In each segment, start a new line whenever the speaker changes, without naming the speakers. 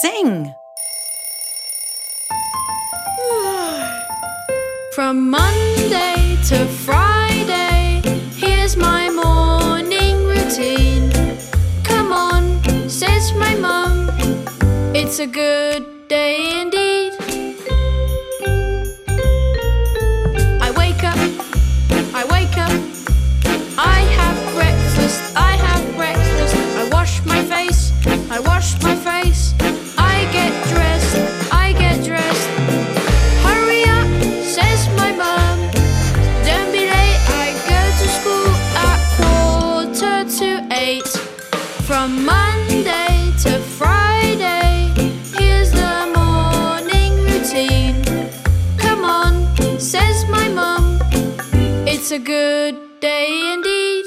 Sing!
From Monday to Friday, here's my morning routine. Come on, says my mum, it's a good day indeed. I wake up, I have breakfast, I wash my face, I get dressed. Hurry up, says my mum, don't be late, I go to school at 7:45. From Monday to Friday, here's the morning routine. Come on, says my mum, it's a good day indeed.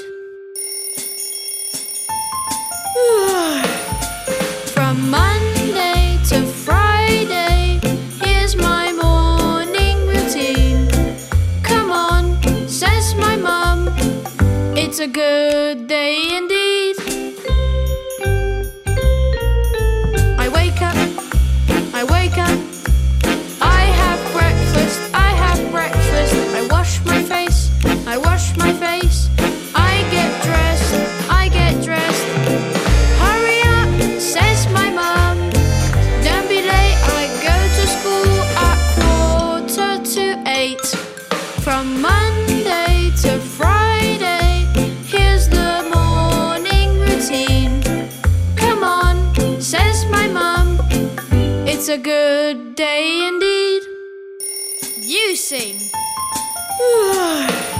From Monday to Friday, here's my morning routine. Come on, says my mum, it's a good day indeed. I wake up, I have breakfast, I wash my face, I get dressed. Hurry up, says my mum, don't be late, I go to school at 7:45. From Monday to Friday, here's the morning routine. Come on, says my mum, it's a good day indeed. You sing.